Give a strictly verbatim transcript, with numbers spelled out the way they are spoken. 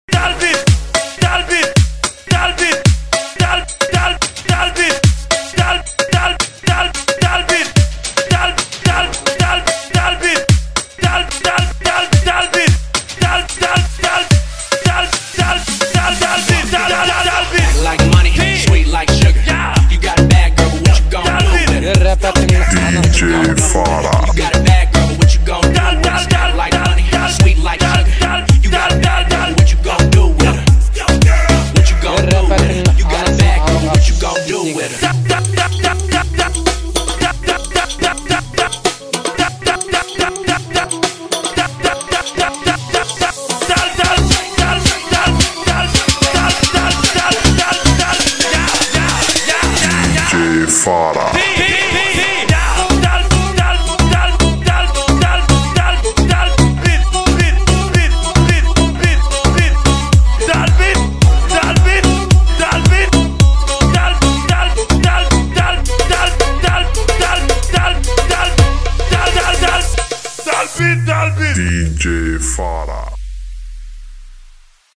D J Farah. You got a bad girl, but what you gon' do with her? Got like money, sweet like sugar. You got a bad girl, but what you gon' do with her? What you gon' do with her? You got a bad girl, but what you gon' do with her? D J Farah. D J Farah.